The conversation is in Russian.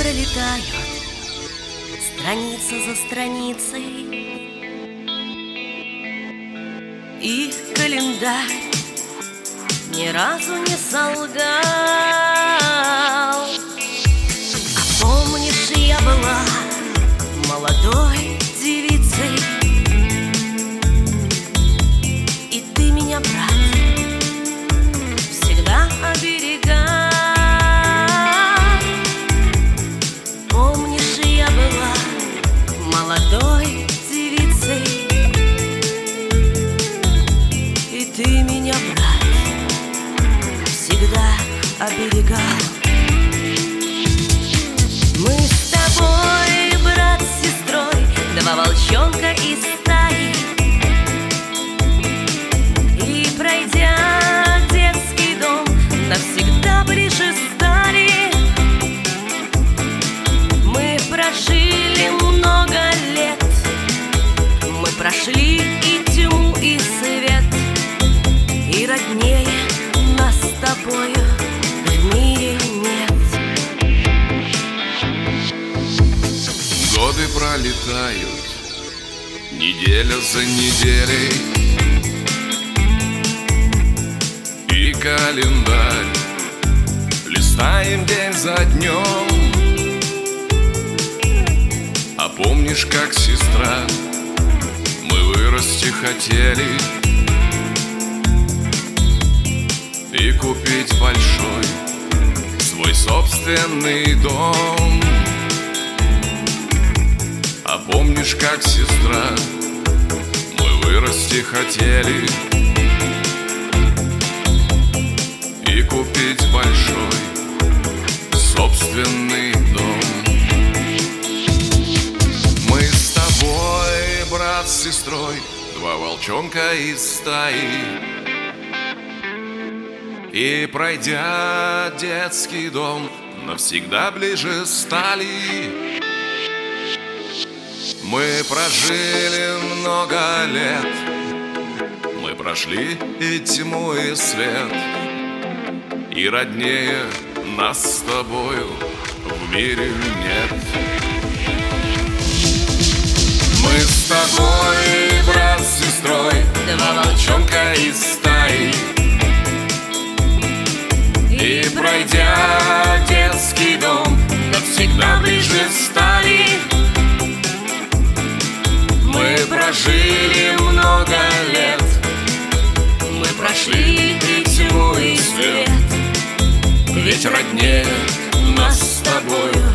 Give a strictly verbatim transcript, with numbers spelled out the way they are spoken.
пролетают страница за страницей, и календарь ни разу не солгал. А помнишь, я была молодой девицей, и ты меня, брат, всегда оберегал. Помнишь, я была молодой девицей, и ты меня, брат, всегда оберегал. Мы с тобой, брат с сестрой, два волчонка из стаи, и пройдя детский дом, навсегда ближе стали. Мы прожили много лет, мы прошли и тьму, и свет, и роднее нас с тобою в мире нет. Годы пролетают, неделя за неделей, и календарь листаем день за днем. А помнишь, как, сестра, мы вырасти хотели и купить большой свой собственный дом? А помнишь, как, сестра, мы вырасти хотели и купить большой собственный дом? Мы с тобой, брат с сестрой, два волчонка из стаи, и пройдя детский дом, навсегда ближе стали. Мы прожили много лет, мы прошли и тьму, и свет, и роднее нас с тобою в мире нет. Мы с тобой, брат с сестрой, два волчонка из стаи, и пройдя детский дом, навсегда ближе стали. Мы прожили много лет, мы прошли и тьму, и свет, ведь роднее нас с тобою